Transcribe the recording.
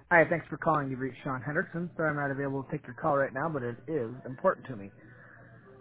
Hi, thanks for calling. You've reached Sean Henderson. Sorry I'm not available to take your call right now, but it is important to me.